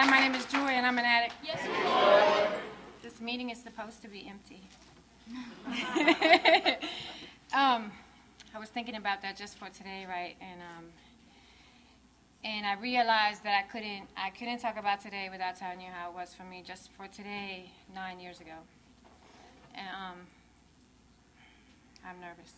Hi, my name is Joy, and I'm an addict. Yes, you are. This meeting is supposed to be empty. I was thinking about that just for today, right? And I realized that I couldn't talk about today without telling you how it was for me just for today 9 years ago. And I'm nervous.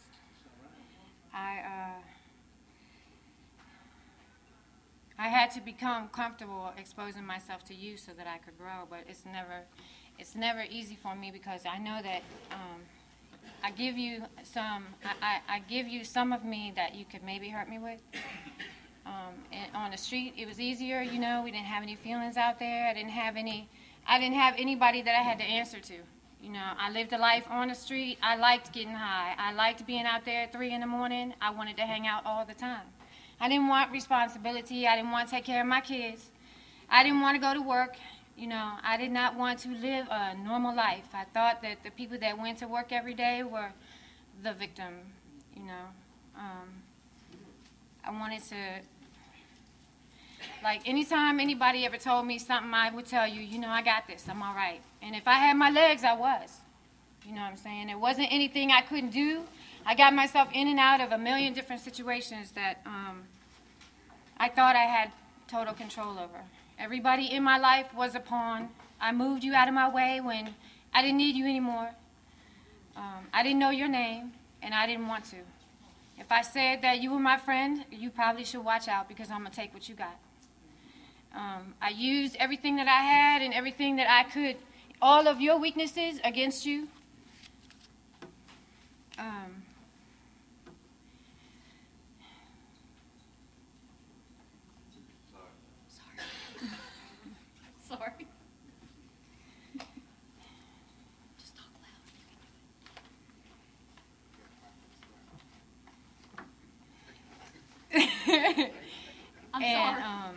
I had to become comfortable exposing myself to you so that I could grow, but it's never easy for me because I know that I give you some of me that you could maybe hurt me with. And on the street, it was easier, you know. We didn't have any feelings out there. I didn't have anybody that I had to answer to. You know, I lived a life on the street. I liked getting high. I liked being out there at 3 in the morning. I wanted to hang out all the time. I didn't want responsibility. I didn't want to take care of my kids. I didn't want to go to work. You know, I did not want to live a normal life. I thought that the people that went to work every day were the victim, you know. I wanted to, like, anytime anybody ever told me something, I would tell you, you know, I got this, I'm all right. And if I had my legs, I was. You know what I'm saying? It wasn't anything I couldn't do. I got myself in and out of a million different situations that I thought I had total control over. Everybody in my life was a pawn. I moved you out of my way when I didn't need you anymore. I didn't know your name, and I didn't want to. If I said that you were my friend, you probably should watch out because I'm going to take what you got. I used everything that I had and everything that I could, all of your weaknesses against you. Sorry. Just talk loud. I'm sorry.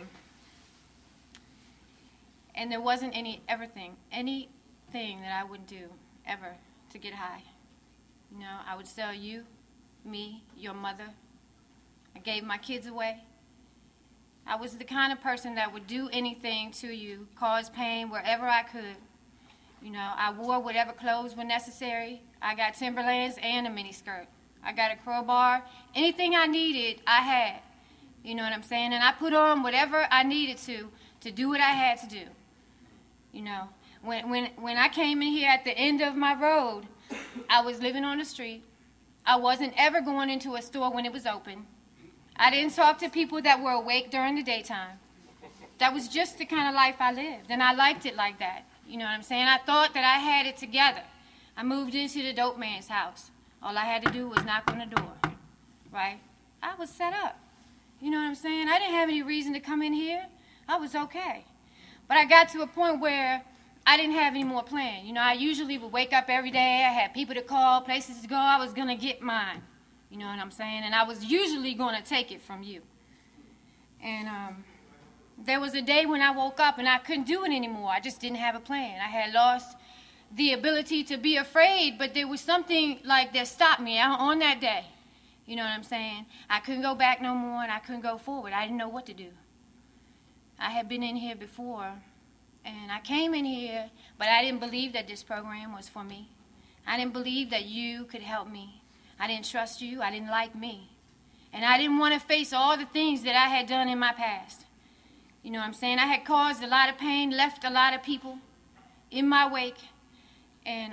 And there wasn't anything that I wouldn't do ever to get high. You know, I would sell you, me, your mother. I gave my kids away. I was the kind of person that would do anything to you, cause pain wherever I could. You know, I wore whatever clothes were necessary. I got Timberlands and a miniskirt. I got a crowbar. Anything I needed, I had. You know what I'm saying? And I put on whatever I needed to do what I had to do. You know, when I came in here at the end of my road, I was living on the street. I wasn't ever going into a store when it was open. I didn't talk to people that were awake during the daytime. That was just the kind of life I lived, and I liked it like that. You know what I'm saying? I thought that I had it together. I moved into the dope man's house. All I had to do was knock on the door, right? I was set up. You know what I'm saying? I didn't have any reason to come in here. I was okay. But I got to a point where I didn't have any more plan. You know, I usually would wake up every day. I had people to call, places to go. I was going to get mine. You know what I'm saying? And I was usually going to take it from you. And there was a day when I woke up and I couldn't do it anymore. I just didn't have a plan. I had lost the ability to be afraid, but there was something like that stopped me on that day. You know what I'm saying? I couldn't go back no more and I couldn't go forward. I didn't know what to do. I had been in here before and I came in here, but I didn't believe that this program was for me. I didn't believe that you could help me. I didn't trust you. I didn't like me. And I didn't want to face all the things that I had done in my past. You know what I'm saying? I had caused a lot of pain, left a lot of people in my wake. And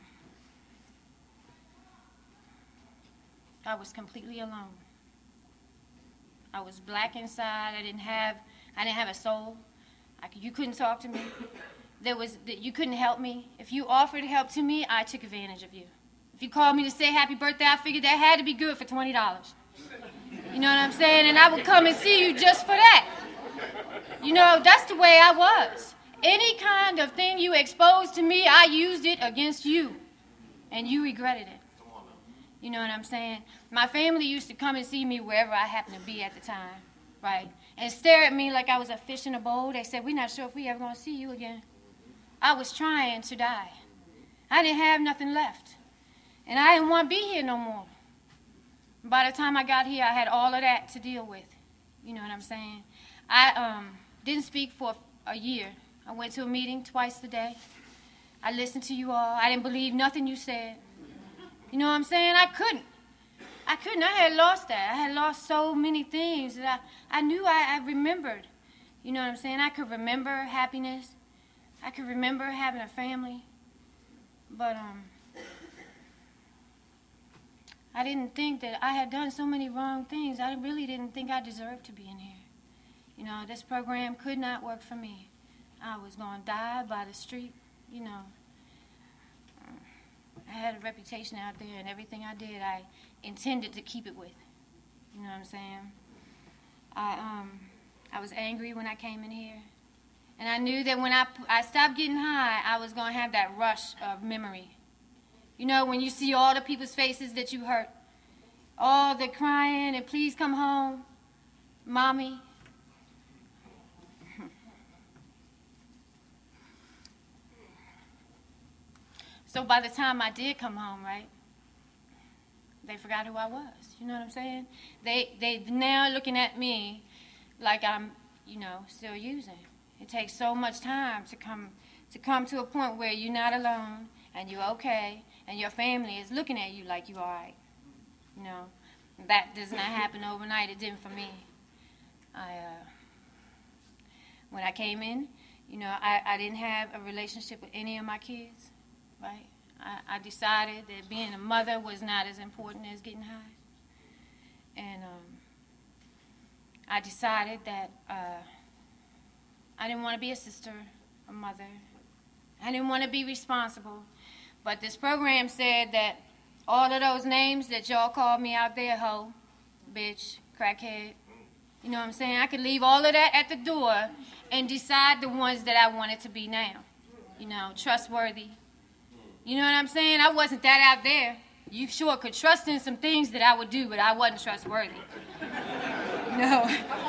I was completely alone. I was black inside. I didn't have a soul. You couldn't talk to me. You couldn't help me. If you offered help to me, I took advantage of you. If you called me to say happy birthday, I figured that had to be good for $20. You know what I'm saying? And I would come and see you just for that. You know, that's the way I was. Any kind of thing you exposed to me, I used it against you. And you regretted it. You know what I'm saying? My family used to come and see me wherever I happened to be at the time, right? And stare at me like I was a fish in a bowl. They said, we're not sure if we ever going to see you again. I was trying to die. I didn't have nothing left. And I didn't want to be here no more. By the time I got here, I had all of that to deal with. You know what I'm saying? I didn't speak for a year. I went to a meeting twice a day. I listened to you all. I didn't believe nothing you said. You know what I'm saying? I couldn't. I had lost that. I had lost so many things that I knew I remembered. You know what I'm saying? I could remember happiness. I could remember having a family. But I didn't think that I had done so many wrong things. I really didn't think I deserved to be in here. You know, this program could not work for me. I was going to die by the street, you know. I had a reputation out there, and everything I did, I intended to keep it with. You know what I'm saying? I was angry when I came in here. And I knew that when I stopped getting high, I was going to have that rush of memory. You know, when you see all the people's faces that you hurt, all the crying and please come home, mommy. So by the time I did come home, right, they forgot who I was. You know what I'm saying? They now looking at me like I'm, you know, still using. It takes so much time to come to a point where you're not alone and you're okay and your family is looking at you like you're all right. You know, that does not happen overnight. It didn't for me. When I came in, you know, I didn't have a relationship with any of my kids, right? I decided that being a mother was not as important as getting high. And I decided that I didn't want to be a sister, a mother. I didn't want to be responsible. But this program said that all of those names that y'all called me out there, hoe, bitch, crackhead, you know what I'm saying? I could leave all of that at the door and decide the ones that I wanted to be now. You know, trustworthy. You know what I'm saying? I wasn't that out there. You sure could trust in some things that I would do, but I wasn't trustworthy. No.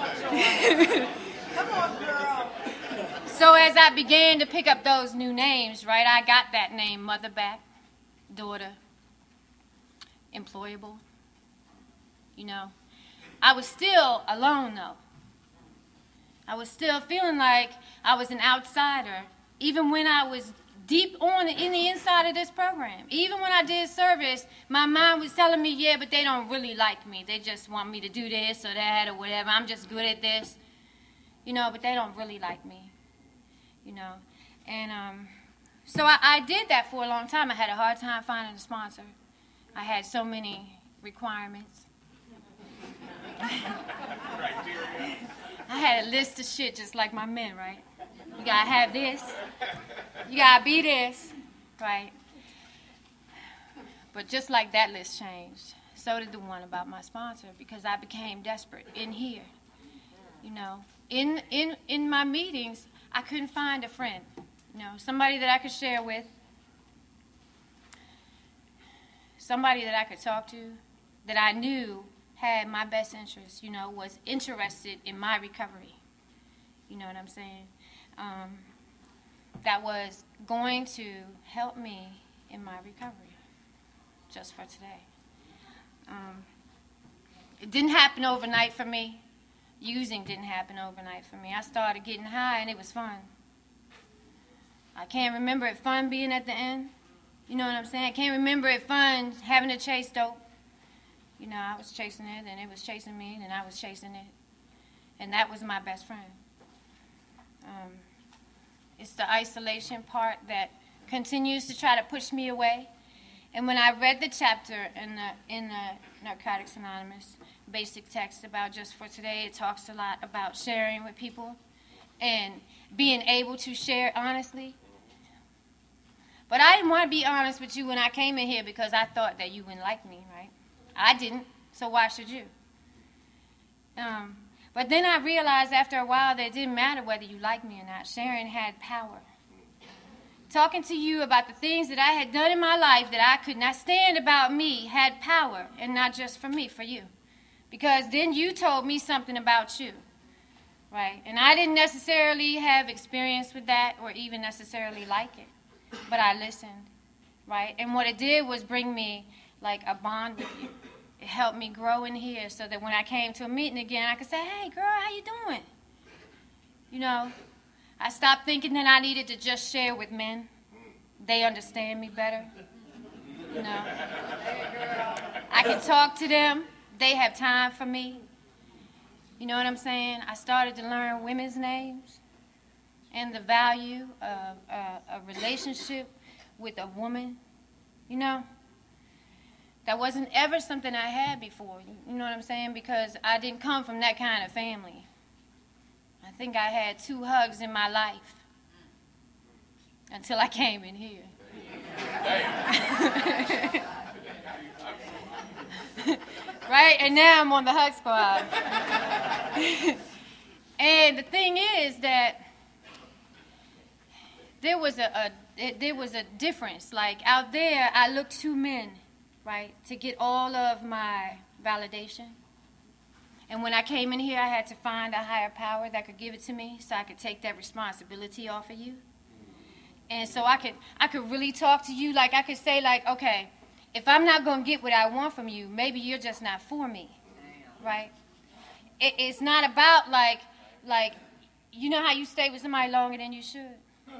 Come on, girl. So as I began to pick up those new names, right, I got that name, mother back, daughter, employable. You know, I was still alone, though. I was still feeling like I was an outsider, even when I was deep on in the inside of this program. Even when I did service, my mind was telling me, yeah, but they don't really like me. They just want me to do this or that or whatever. I'm just good at this. You know, but they don't really like me. You know, and so I did that for a long time. I had a hard time finding a sponsor. I had so many requirements. I had a list of shit just like my men, right? You gotta have this. You gotta be this, right? But just like that list changed, so did the one about my sponsor, because I became desperate in here. You know, in my meetings, I couldn't find a friend, you know, somebody that I could share with, somebody that I could talk to, that I knew had my best interests, you know, was interested in my recovery. You know what I'm saying? That was going to help me in my recovery, just for today. It didn't happen overnight for me. Using didn't happen overnight for me. I started getting high, and it was fun. I can't remember it fun being at the end. You know what I'm saying? I can't remember it fun having to chase dope. You know, I was chasing it, and it was chasing me, and I was chasing it. And that was my best friend. It's the isolation part that continues to try to push me away. And when I read the chapter in the Narcotics Anonymous basic text about Just for Today, it talks a lot about sharing with people and being able to share honestly. But I didn't want to be honest with you when I came in here because I thought that you wouldn't like me, right? I didn't, so why should you? But then I realized after a while that it didn't matter whether you liked me or not. Sharing had power. Talking to you about the things that I had done in my life that I could not stand about me had power, and not just for me, for you. Because then you told me something about you, right? And I didn't necessarily have experience with that or even necessarily like it, but I listened, right? And what it did was bring me like a bond with you. It helped me grow in here so that when I came to a meeting again, I could say, hey, girl, how you doing? You know, I stopped thinking that I needed to just share with men. They understand me better. You know, I can talk to them. They have time for me. You know what I'm saying? I started to learn women's names and the value of a relationship with a woman. You know, that wasn't ever something I had before. You know what I'm saying? Because I didn't come from that kind of family. I think I had 2 hugs in my life until I came in here. Right? And now I'm on the hug squad. And the thing is that there was a difference. Like out there, I looked to men, right, to get all of my validation. And when I came in here, I had to find a higher power that could give it to me so I could take that responsibility off of you. And so I could really talk to you. Like I could say, like, okay, if I'm not going to get what I want from you, maybe you're just not for me, right? It's not about like, you know how you stay with somebody longer than you should?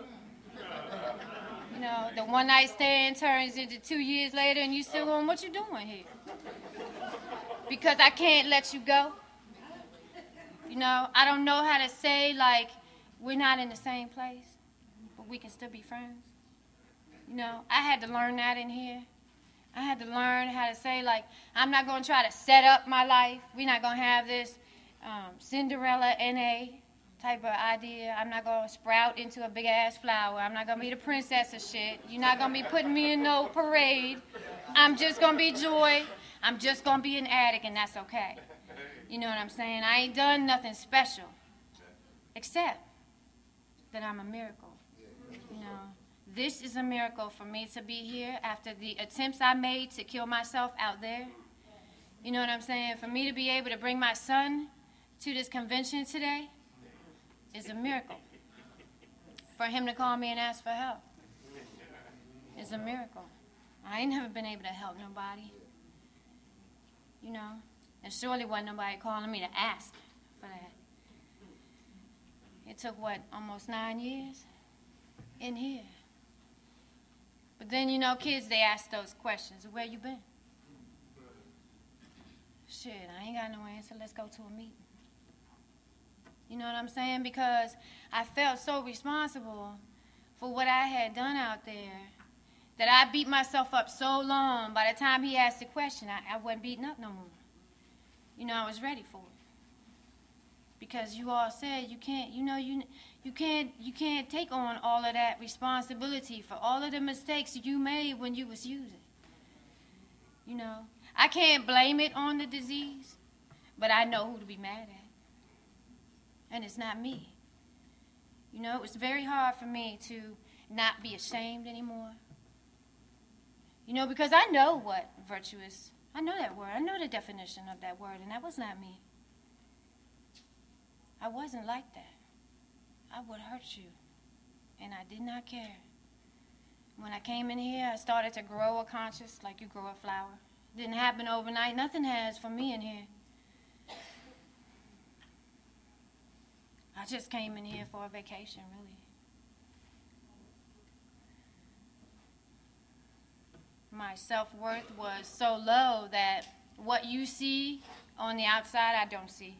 You know, the one night stand turns into 2 years later and you still going, what you doing here? Because I can't let you go. You know, I don't know how to say, like, we're not in the same place, but we can still be friends. You know, I had to learn that in here. I had to learn how to say, like, I'm not going to try to set up my life. We're not going to have this Cinderella N.A. type of idea. I'm not going to sprout into a big-ass flower. I'm not going to be the princess of shit. You're not going to be putting me in no parade. I'm just going to be Joy. I'm just going to be an addict, and that's okay. You know what I'm saying? I ain't done nothing special, except that I'm a miracle. You know, this is a miracle for me to be here after the attempts I made to kill myself out there. You know what I'm saying? For me to be able to bring my son to this convention today is a miracle. For him to call me and ask for help is a miracle. I ain't never been able to help nobody. You know, and surely wasn't nobody calling me to ask for that. It took, what, almost 9 years in here. But then, you know, kids, they ask those questions. Where you been? Shit, I ain't got no answer. Let's go to a meeting. You know what I'm saying? Because I felt so responsible for what I had done out there that I beat myself up so long. By the time he asked the question, I wasn't beating up no more. You know, I was ready for it. Because you all said you can't, you know, you can't take on all of that responsibility for all of the mistakes you made when you was using. You know, I can't blame it on the disease, but I know who to be mad at. And it's not me. You know, it was very hard for me to not be ashamed anymore. You know, because I know what virtue is. I know that word. I know the definition of that word, and that was not me. I wasn't like that. I would hurt you, and I did not care. When I came in here, I started to grow a conscience like you grow a flower. It didn't happen overnight. Nothing has for me in here. I just came in here for a vacation, really. My self-worth was so low that what you see on the outside, I don't see.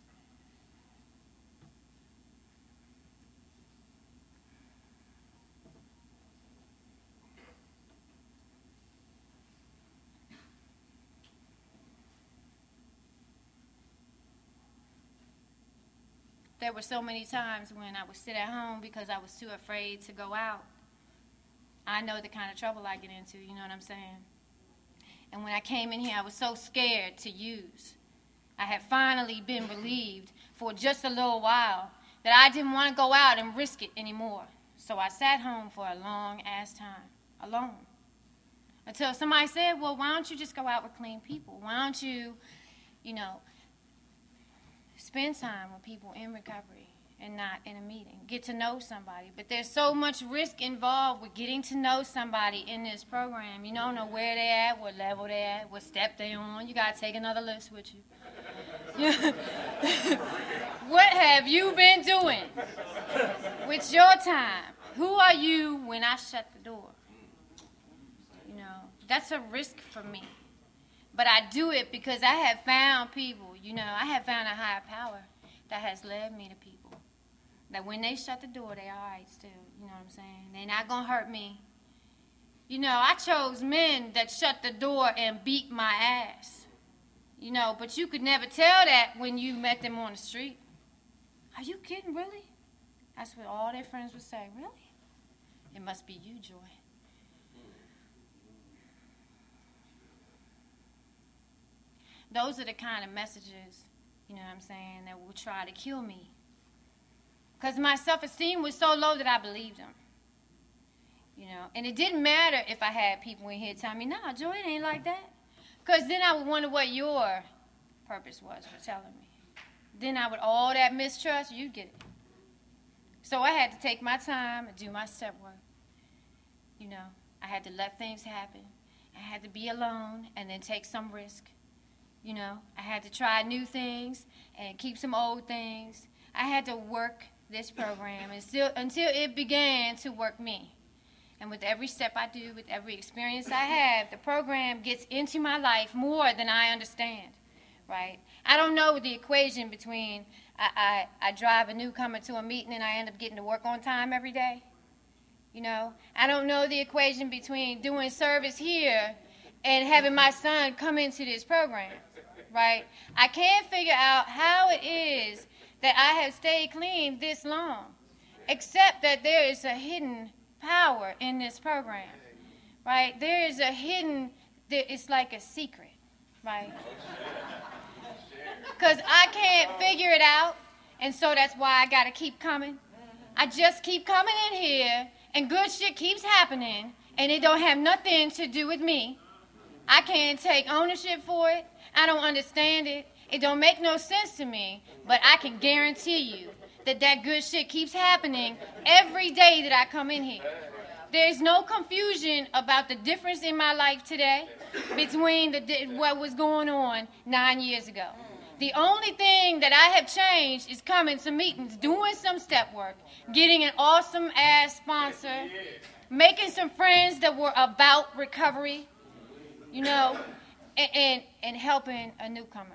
There were so many times when I would sit at home because I was too afraid to go out. I know the kind of trouble I get into, you know what I'm saying? And when I came in here, I was so scared to use. I had finally been relieved for just a little while that I didn't want to go out and risk it anymore. So I sat home for a long-ass time, alone. Until somebody said, well, why don't you just go out with clean people? Why don't you, you know, spend time with people in recovery and not in a meeting. Get to know somebody. But there's so much risk involved with getting to know somebody in this program. You don't know where they're at, what level they're at, what step they're on. You got to take another list with you. What have have you been doing with your time? Who are you when I shut the door? You know, that's a risk for me. But I do it because I have found people, you know, I have found a higher power that has led me to people. That when they shut the door, they all right still. You know what I'm saying? They're not going to hurt me. You know, I chose men that shut the door and beat my ass. You know, but you could never tell that when you met them on the street. Are you kidding, really? That's what all their friends would say. Really? It must be you, Joy. Those are the kind of messages, you know what I'm saying, that will try to kill me. Because my self-esteem was so low that I believed them. You know, and it didn't matter if I had people in here telling me, nah, Joy, it ain't like that. Because then I would wonder what your purpose was for telling me. Then I would, all that mistrust, you'd get it. So I had to take my time and do my step work. You know, I had to let things happen. I had to be alone and then take some risk. You know, I had to try new things and keep some old things. I had to work this program until it began to work me. And with every step I do, with every experience I have, the program gets into my life more than I understand, right? I don't know the equation between I drive a newcomer to a meeting and I end up getting to work on time every day. You know, I don't know the equation between doing service here and having my son come into this program, right? I can't figure out how it is that I have stayed clean this long, except that there is a hidden power in this program, right? There is a hidden, it's like a secret, right? Because I can't figure it out, and so that's why I got to keep coming. I just keep coming in here, and good shit keeps happening, and it don't have nothing to do with me. I can't take ownership for it. I don't understand it. It don't make no sense to me, but I can guarantee you that good shit keeps happening every day that I come in here. There's no confusion about the difference in my life today between what was going on 9 years ago. The only thing that I have changed is coming to meetings, doing some step work, getting an awesome-ass sponsor, making some friends that were about recovery, you know, and helping a newcomer.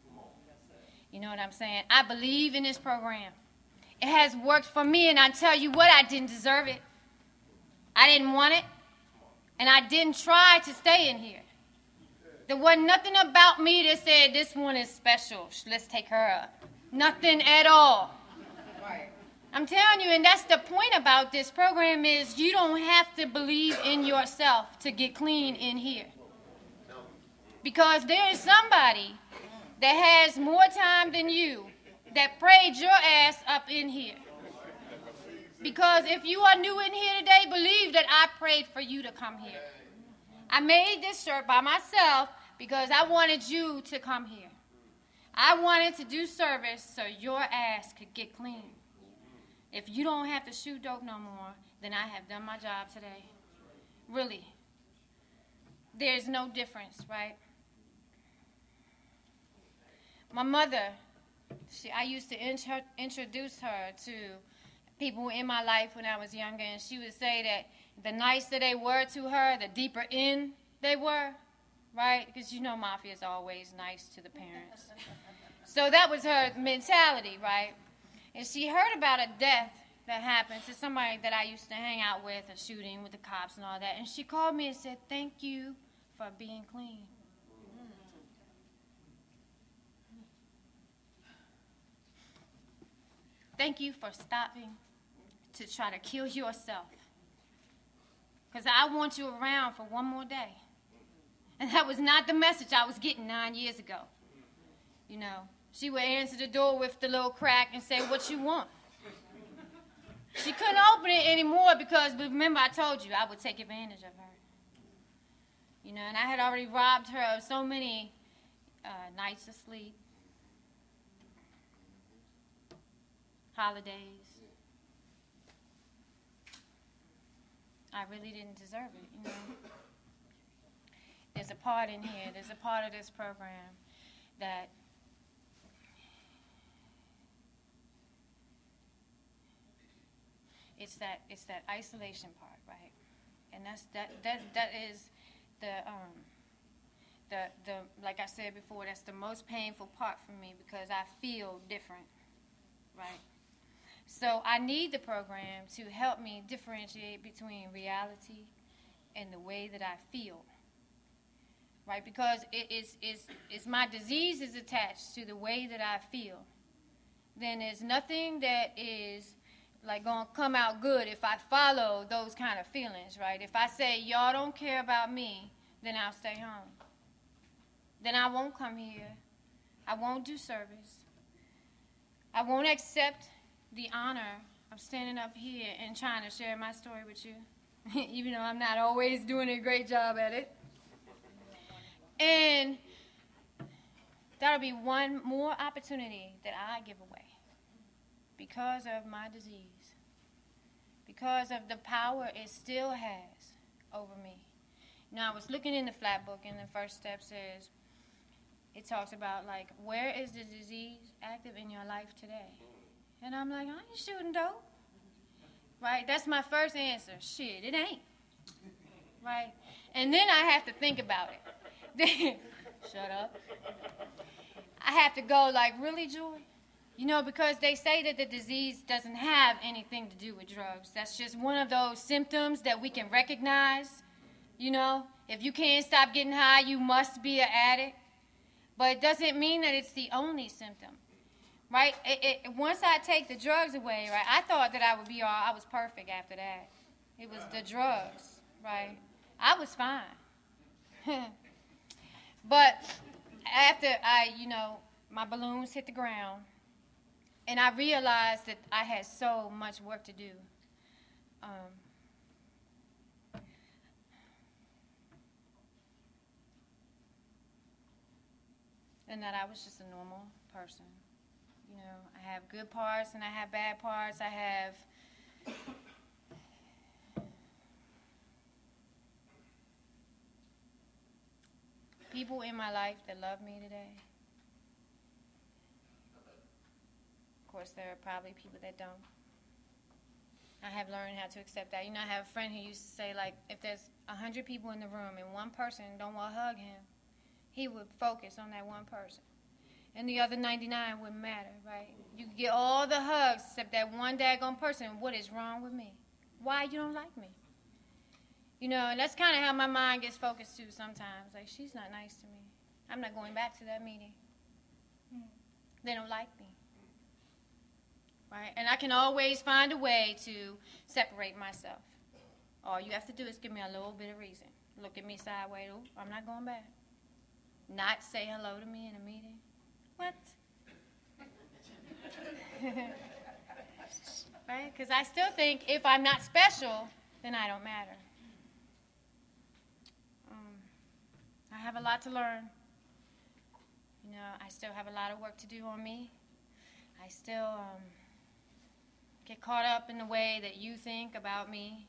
You know what I'm saying? I believe in this program. It has worked for me, and I tell you what, I didn't deserve it. I didn't want it, and I didn't try to stay in here. There wasn't nothing about me that said, this one is special, let's take her up. Nothing at all. Right. I'm telling you, and that's the point about this program is you don't have to believe in yourself to get clean in here. Because there is somebody that has more time than you that prayed your ass up in here. Because if you are new in here today, believe that I prayed for you to come here. I made this shirt by myself because I wanted you to come here. I wanted to do service so your ass could get clean. If you don't have to shoot dope no more, then I have done my job today. Really. There's no difference, right? My mother, I used to introduce her to people in my life when I was younger, and she would say that the nicer they were to her, the deeper in they were, right? Because you know mafia is always nice to the parents. So that was her mentality, right? And she heard about a death that happened to somebody that I used to hang out with, a shooting with the cops and all that, and she called me and said, thank you for being clean. Thank you for stopping to try to kill yourself. Because I want you around for one more day. And that was not the message I was getting 9 years ago. You know, she would answer the door with the little crack and say, what you want? She couldn't open it anymore because, remember, I told you I would take advantage of her. You know, and I had already robbed her of so many nights of sleep. Holidays. I really didn't deserve it, you know. There's a part in here, there's a part of this program that it's that isolation part, right? And that is the like I said before, that's the most painful part for me because I feel different, right? So I need the program to help me differentiate between reality and the way that I feel, right? Because it's my disease is attached to the way that I feel. Then there's nothing that is like gonna come out good if I follow those kind of feelings, right? If I say y'all don't care about me, then I'll stay home. Then I won't come here. I won't do service. I won't accept the honor of standing up here and trying to share my story with you, even though I'm not always doing a great job at it. And that'll be one more opportunity that I give away because of my disease, because of the power it still has over me. Now, I was looking in the flat book, and the first step says, it talks about, like, where is the disease active in your life today? And I'm like, I ain't shooting dope. Right? That's my first answer. Shit, it ain't. Right? And then I have to think about it. Shut up. I have to go like, really, Joy? You know, because they say that the disease doesn't have anything to do with drugs. That's just one of those symptoms that we can recognize. You know, if you can't stop getting high, you must be an addict. But it doesn't mean that it's the only symptom. Right? Once I take the drugs away, right, I thought that I was perfect after that. It was the drugs, right? I was fine. But after my balloons hit the ground, and I realized that I had so much work to do. And that I was just a normal person. You know, I have good parts and I have bad parts. I have people in my life that love me today. Of course, there are probably people that don't. I have learned how to accept that. You know, I have a friend who used to say, like, if there's 100 people in the room and one person don't want to hug him, he would focus on that one person. And the other 99 wouldn't matter, right? You could get all the hugs except that one daggone person. What is wrong with me? Why you don't like me? You know, and that's kind of how my mind gets focused too sometimes. Like, she's not nice to me. I'm not going back to that meeting. They don't like me. Right? And I can always find a way to separate myself. All you have to do is give me a little bit of reason. Look at me sideways. Oh, I'm not going back. Not say hello to me in a meeting. What? Right? Because I still think if I'm not special, then I don't matter. I have a lot to learn. You know, I still have a lot of work to do on me. I still get caught up in the way that you think about me.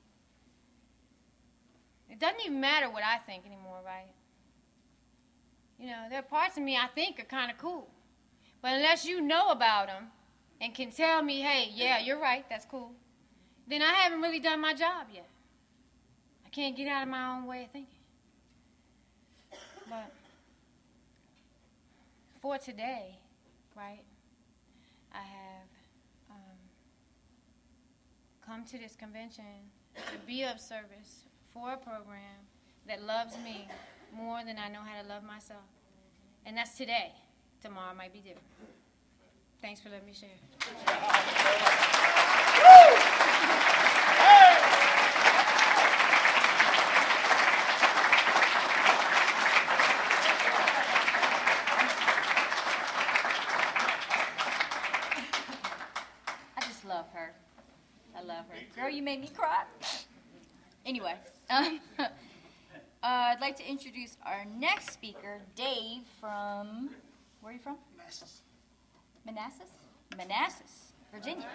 It doesn't even matter what I think anymore, right? You know, there are parts of me I think are kind of cool. But unless you know about them and can tell me, hey, yeah, you're right, that's cool, then I haven't really done my job yet. I can't get out of my own way of thinking. But for today, right, I have come to this convention to be of service for a program that loves me more than I know how to love myself. And that's today. Tomorrow might be different. Thanks for letting me share. I just love her. I love her. Girl, you made me cry. Anyway, I'd like to introduce our next speaker, Dave from, where are you from? Manassas? Manassas, Virginia.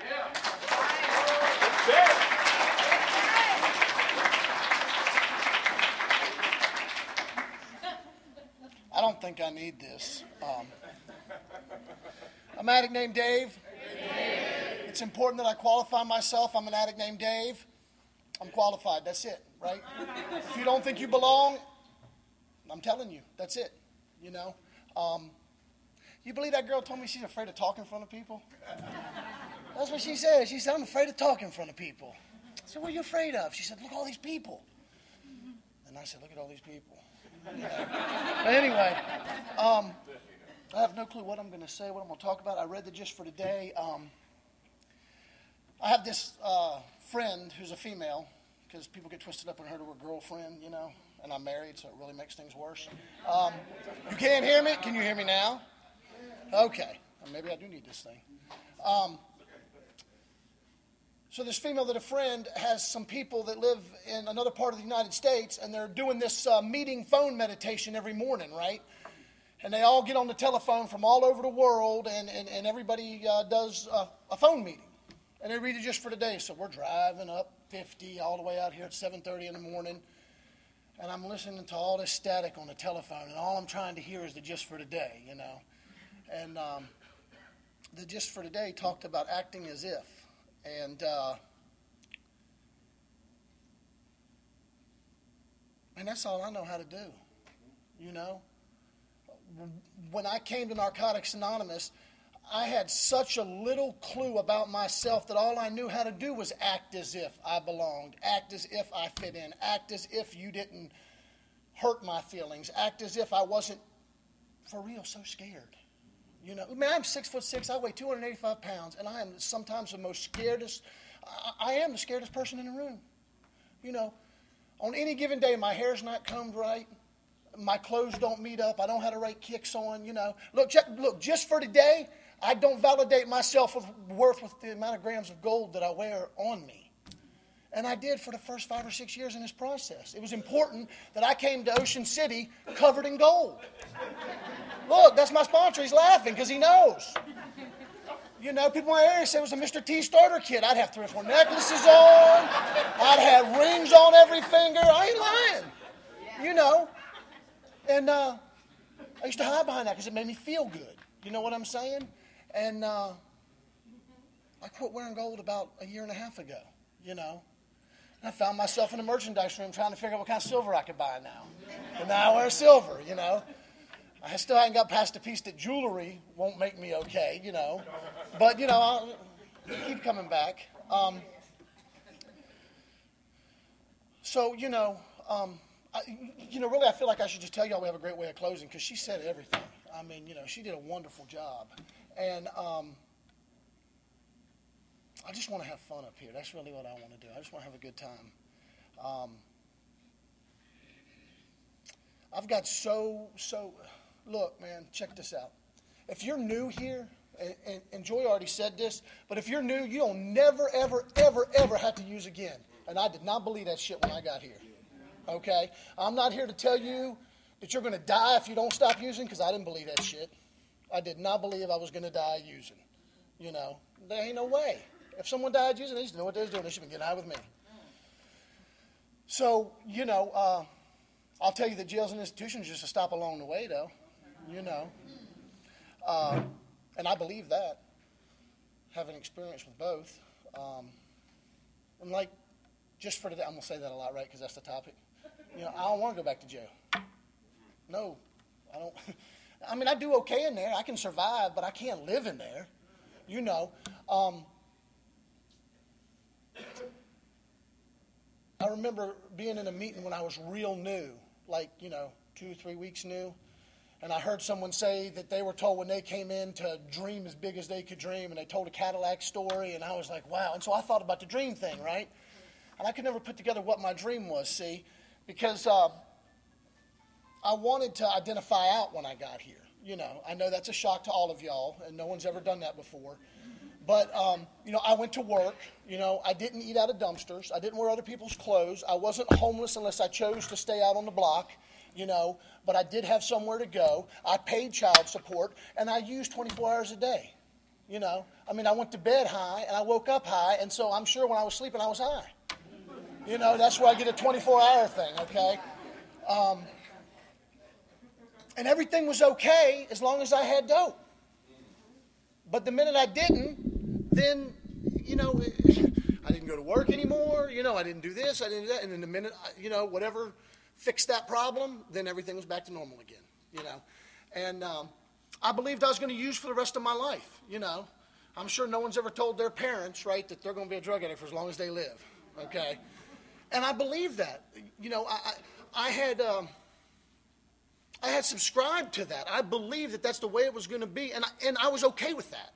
I don't think I need this. A addict named Dave. it's important that I qualify myself. I'm an addict named Dave. I'm qualified. That's it, right? If you don't think you belong, I'm telling you, that's it, you know. You believe that girl told me she's afraid of talking in front of people? That's what she said. She said, I'm afraid of talking in front of people. I said, what are you afraid of? She said, look at all these people. And I said, look at all these people. You know. But anyway, I have no clue what I'm going to say, what I'm going to talk about. I read the gist for today. I have this friend who's a female, because people get twisted up and her to a girlfriend, you know, and I'm married, so it really makes things worse. You can't hear me? Can you hear me now? Okay. Well, maybe I do need this thing. So this female that a friend has some people that live in another part of the United States, and they're doing this meeting phone meditation every morning, right? And they all get on the telephone from all over the world, and everybody does a phone meeting. And they read it just for today. So we're driving up 50 all the way out here at 7:30 in the morning, and I'm listening to all this static on the telephone, and all I'm trying to hear is the gist for today, you know. And the gist for today talked about acting as if. And that's all I know how to do, you know. When I came to Narcotics Anonymous, I had such a little clue about myself that all I knew how to do was act as if I belonged, act as if I fit in, act as if you didn't hurt my feelings, act as if I wasn't, for real, so scared. You know, man, I'm 6'6", I weigh 285 pounds, and I am sometimes the most scaredest, I am the scaredest person in the room. You know, on any given day, my hair's not combed right, my clothes don't meet up, I don't have the right kicks on, you know. Look, just for today, I don't validate my self-worth with the amount of grams of gold that I wear on me. And I did for the first 5 or 6 years in this process. It was important that I came to Ocean City covered in gold. Look, that's my sponsor. He's laughing because he knows. You know, people in my area said it was a Mr. T starter kit. I'd have 3 or 4 necklaces on. I'd have rings on every finger. I ain't lying. You know. And I used to hide behind that because it made me feel good. You know what I'm saying? And I quit wearing gold about 1.5 years ago, you know. And I found myself in the merchandise room trying to figure out what kind of silver I could buy now. And now I wear silver, you know. I still haven't got past the piece that jewelry won't make me okay, you know. But, you know, I'll keep coming back. So, you know, really I feel like I should just tell y'all we have a great way of closing because she said everything. I mean, you know, she did a wonderful job. And I just want to have fun up here. That's really what I want to do. I just want to have a good time. I've got look, man, check this out. If you're new here, and Joy already said this, but if you're new, you don't never, ever, ever, ever have to use again. And I did not believe that shit when I got here. Okay? I'm not here to tell you that you're going to die if you don't stop using, because I didn't believe that shit. I did not believe I was going to die using. You know, there ain't no way. If someone died using, they just know what they was doing. They should have been getting high with me. So, you know, I'll tell you that jails and institutions are just a stop along the way, though. You know. And I believe that, having experience with both. And like, just for today, I'm going to say that a lot, right, because that's the topic. You know, I don't want to go back to jail. No, I don't. I mean, I do okay in there. I can survive, but I can't live in there. You know. I remember being in a meeting when I was real new, like, 2 or 3 weeks new. And I heard someone say that they were told when they came in to dream as big as they could dream, and they told a Cadillac story, and I was like, wow. And so I thought about the dream thing, right? And I could never put together what my dream was, see, because I wanted to identify out when I got here. You know, I know that's a shock to all of y'all, and no one's ever done that before. But, I went to work. I didn't eat out of dumpsters. I didn't wear other people's clothes. I wasn't homeless unless I chose to stay out on the block, but I did have somewhere to go. I paid child support, and I used 24 hours a day. I went to bed high, and I woke up high, and so I'm sure when I was sleeping, I was high. That's where I get a 24-hour thing, okay? And everything was okay as long as I had dope. But the minute I didn't, then I didn't go to work anymore. I didn't do this, I didn't do that. And in a minute, whatever fixed that problem, then everything was back to normal again, And I believed I was going to use for the rest of my life, I'm sure no one's ever told their parents, right, that they're going to be a drug addict for as long as they live, okay? And I believed that. I had subscribed to that. I believed that that's the way it was going to be, and I was okay with that,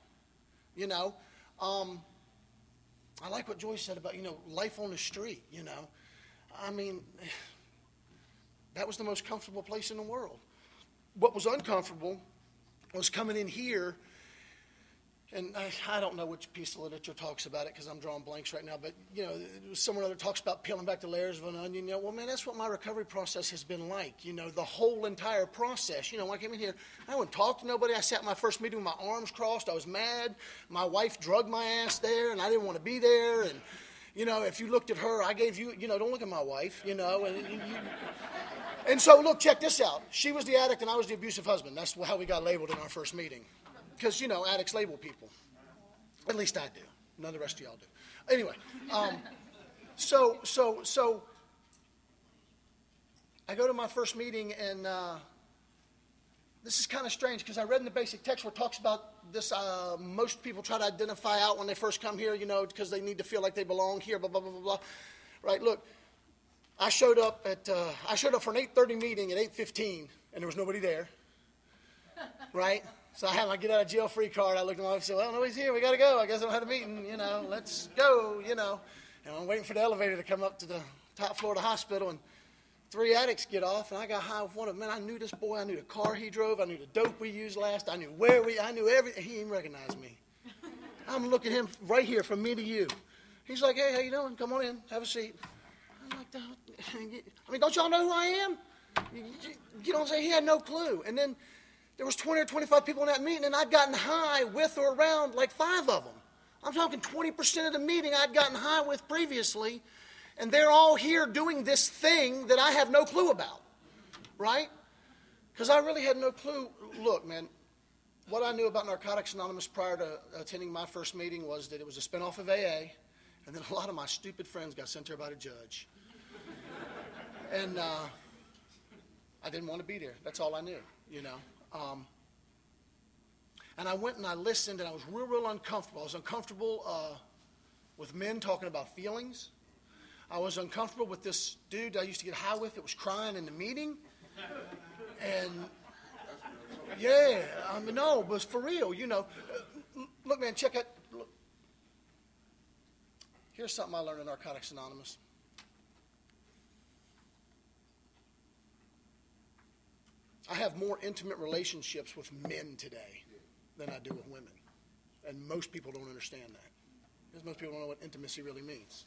I like what Joyce said about, life on the street, I mean, that was the most comfortable place in the world. What was uncomfortable was coming in here, and I don't know which piece of literature talks about it because I'm drawing blanks right now, but, someone other talks about peeling back the layers of an onion. Well, man, that's what my recovery process has been like, the whole entire process. When I came in here, I wouldn't talk to nobody. I sat in my first meeting with my arms crossed. I was mad. My wife drugged my ass there, and I didn't want to be there. And, if you looked at her, I gave you, don't look at my wife, And so, look, check this out. She was the addict, and I was the abusive husband. That's how we got labeled in our first meeting. Because, addicts label people. At least I do. None of the rest of y'all do. Anyway, so I go to my first meeting, and this is kind of strange because I read in the basic text where it talks about this. Most people try to identify out when they first come here, because they need to feel like they belong here, blah, blah, blah, blah, blah. Right, look, I showed up for an 8:30 meeting at 8:15, and there was nobody there. Right? So I had my get out of jail free card. I looked at my wife and said, well, nobody's here. We got to go. I guess I don't have a meeting. Let's go, And I'm waiting for the elevator to come up to the top floor of the hospital. And 3 addicts get off. And I got high with one of them. Man, I knew this boy. I knew the car he drove. I knew the dope we used last. I knew I knew everything. He didn't recognize me. I'm looking at him right here from me to you. He's like, hey, how you doing? Come on in. Have a seat. I'm like, don't y'all know who I am? You don't say he had no clue. And then there was 20 or 25 people in that meeting, and I'd gotten high with or around like 5 of them. I'm talking 20% of the meeting I'd gotten high with previously, and they're all here doing this thing that I have no clue about, right? Because I really had no clue. Look, man, what I knew about Narcotics Anonymous prior to attending my first meeting was that it was a spinoff of AA, and then a lot of my stupid friends got sent there by the judge. And I didn't want to be there. That's all I knew, And I went and I listened, and I was real uncomfortable. I was uncomfortable with men talking about feelings. I was uncomfortable with this dude I used to get high with that was crying in the meeting. And, yeah, no, it was for real, Look, man, check out. Look. Here's something I learned in Narcotics Anonymous. I have more intimate relationships with men today than I do with women. And most people don't understand that. Because most people don't know what intimacy really means.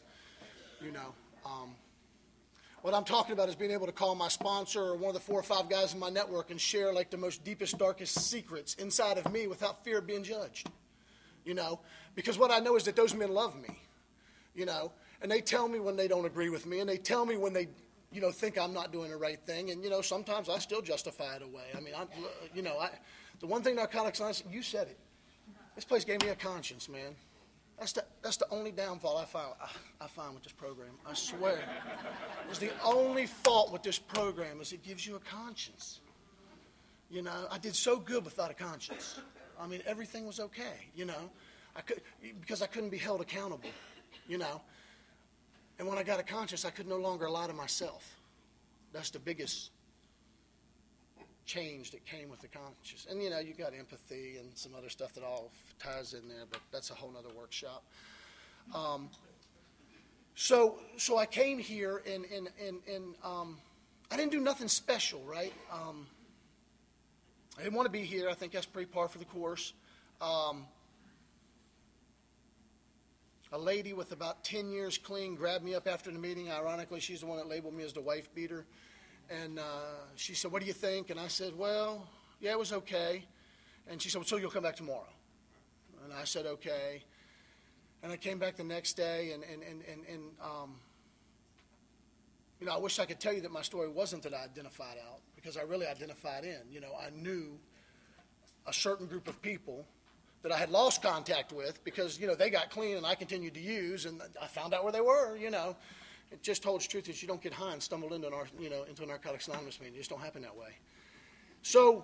What I'm talking about is being able to call my sponsor or one of the 4 or 5 guys in my network and share like the most deepest, darkest secrets inside of me without fear of being judged. Because what I know is that those men love me. And they tell me when they don't agree with me, and they tell me when they think I'm not doing the right thing, and sometimes I still justify it away. I mean, the one thing Narcotics Anonymous, you said it. This place gave me a conscience, man. That's the only downfall I find with this program. I swear, it's the only fault with this program is it gives you a conscience. I did so good without a conscience. I mean, everything was okay. Because I couldn't be held accountable. And when I got a conscience, I could no longer lie to myself. That's the biggest change that came with the conscience. And, you got empathy and some other stuff that all ties in there, but that's a whole other workshop. So I came here, and I didn't do nothing special, right? I didn't want to be here. I think that's pretty par for the course. A lady with about 10 years clean grabbed me up after the meeting. Ironically, she's the one that labeled me as the wife beater. And she said, what do you think? And I said, well, yeah, it was okay. And she said, well, so you'll come back tomorrow? And I said, okay. And I came back the next day, and I wish I could tell you that my story wasn't that I identified out, because I really identified in. I knew a certain group of people that I had lost contact with because, they got clean and I continued to use, and I found out where they were, It just holds truth that you don't get high and stumble into into a Narcotics Anonymous meeting. It just don't happen that way. So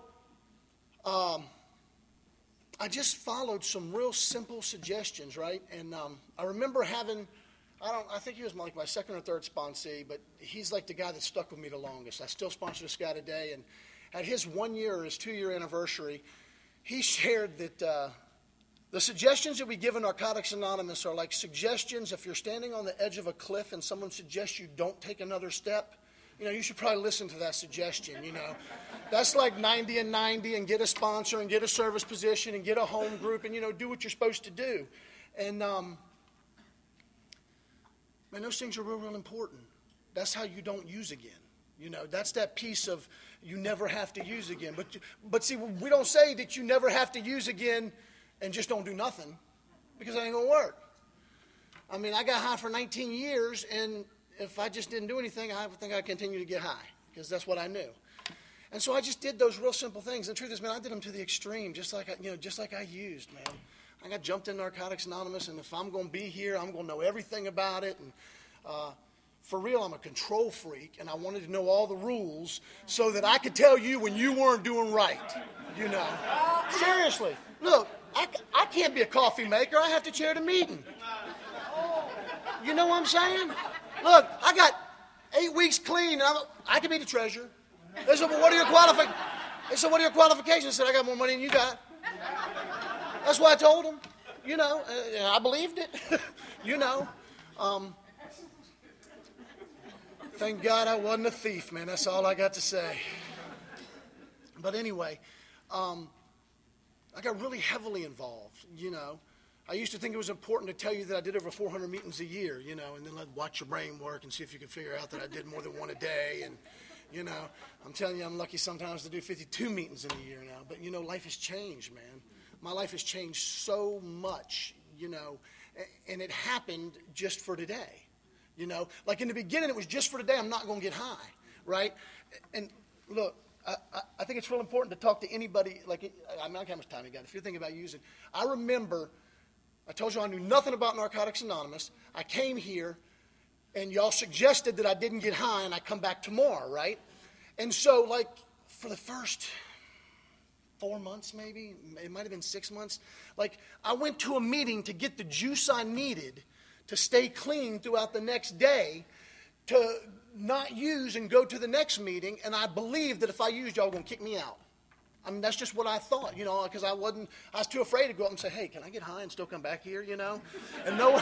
I just followed some real simple suggestions, right? And I remember having, I think he was like my second or third sponsee, but he's like the guy that stuck with me the longest. I still sponsor this guy today, and at his 1 year or his 2 year anniversary, he shared that the suggestions that we give in Narcotics Anonymous are like suggestions if you're standing on the edge of a cliff and someone suggests you don't take another step. You should probably listen to that suggestion, That's like 90 and 90 and get a sponsor and get a service position and get a home group and, do what you're supposed to do. And, man, those things are real, real important. That's how you don't use again. That's that piece of you never have to use again. But see, we don't say that you never have to use again and just don't do nothing because that ain't going to work. I mean, I got high for 19 years, and if I just didn't do anything, I would think I'd continue to get high because that's what I knew. And so I just did those real simple things. And the truth is, man, I did them to the extreme, just like I used, man. I got jumped in Narcotics Anonymous, and if I'm going to be here, I'm going to know everything about it. And for real, I'm a control freak, and I wanted to know all the rules so that I could tell you when you weren't doing right, Seriously. Look, I can't be a coffee maker. I have to chair the meeting. You know what I'm saying? Look, I got 8 weeks clean, and I can be the treasurer. They said, well, what are your qualifications? I said, I got more money than you got. That's what I told them. I believed it. Thank God I wasn't a thief, man. That's all I got to say. But anyway, I got really heavily involved, I used to think it was important to tell you that I did over 400 meetings a year, and then I'd watch your brain work and see if you could figure out that I did more than one a day. And, I'm telling you, I'm lucky sometimes to do 52 meetings in a year now. But, life has changed, man. My life has changed so much, and it happened just for today. Like in the beginning, it was just for today. I'm not going to get high, right? And look, I think it's real important to talk to anybody. I don't know how much time you got. If you're thinking about using, I remember, I told you I knew nothing about Narcotics Anonymous. I came here, and y'all suggested that I didn't get high, and I come back tomorrow, right? And so, for the first 4 months, maybe, it might have been 6 months, I went to a meeting to get the juice I needed to stay clean throughout the next day, to not use and go to the next meeting, and I believed that if I used, y'all were going to kick me out. I mean, that's just what I thought, because I was too afraid to go up and say, hey, can I get high and still come back here, And no,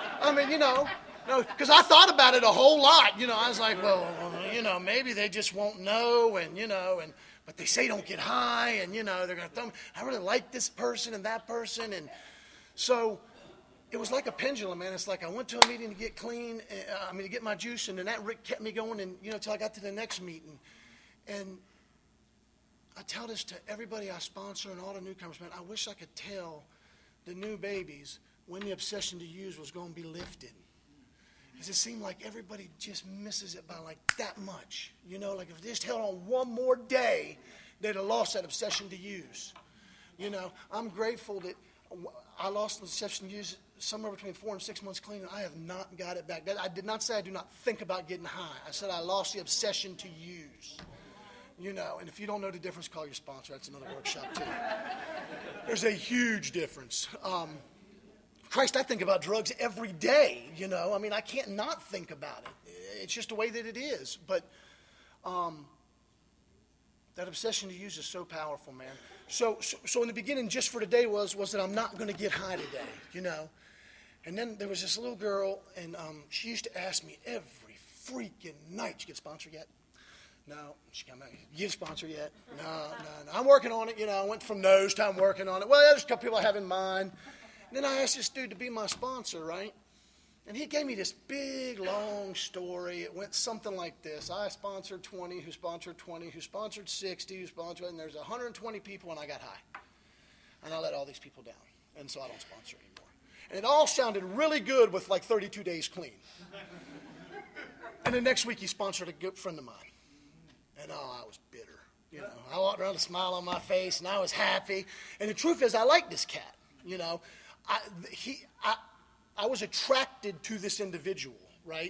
no, because I thought about it a whole lot, I was like, well, maybe they just won't know, but they say don't get high, and, they're going to thumb. I really like this person and that person, and so it was like a pendulum, man. It's like I went to a meeting to get clean, to get my juice, and then that kept me going, and, till I got to the next meeting, and I tell this to everybody I sponsor and all the newcomers, man. I wish I could tell the new babies when the obsession to use was going to be lifted. Because it seemed like everybody just misses it by that much. If they just held on one more day, they'd have lost that obsession to use. I'm grateful that I lost the obsession to use somewhere between 4 and 6 months clean, and I have not got it back. I did not say I do not think about getting high. I said I lost the obsession to use. And if you don't know the difference, call your sponsor. That's another workshop, too. There's a huge difference. Christ, I think about drugs every day, I can't not think about it. It's just the way that it is. But that obsession to use is so powerful, man. So in the beginning, just for today was that I'm not going to get high today, And then there was this little girl, and she used to ask me every freaking night, "You get sponsored yet?" No. She come back, "You get a sponsor yet?" No. I'm working on it, I went from no's to I'm working on it. Well, there's a couple people I have in mind. And then I asked this dude to be my sponsor, right? And he gave me this big, long story. It went something like this. I sponsored 20, who sponsored 20, who sponsored 60, who sponsored, and there's 120 people, and I got high. And I let all these people down. And so I don't sponsor anymore. And it all sounded really good with 32 days clean. And the next week he sponsored a good friend of mine. And I was bitter. I walked around with a smile on my face, and I was happy. And the truth is, I like this cat. You know, I was attracted to this individual, right?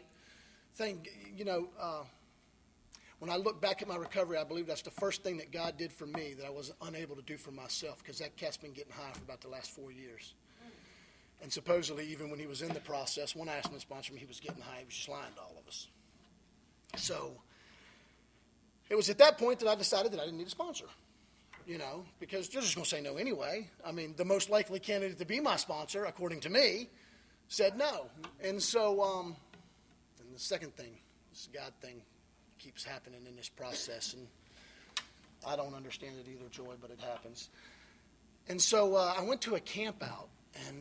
When I look back at my recovery, I believe that's the first thing that God did for me that I was unable to do for myself, because that cat's been getting high for about the last 4 years. And supposedly, even when he was in the process, when I asked him to sponsor me, he was getting high. He was just lying to all of us. So it was at that point that I decided that I didn't need a sponsor, because they're just going to say no anyway. I mean, the most likely candidate to be my sponsor, according to me, said no. And so, and the second thing, this God thing, keeps happening in this process, and I don't understand it either, Joy, but it happens. And so I went to a camp out, and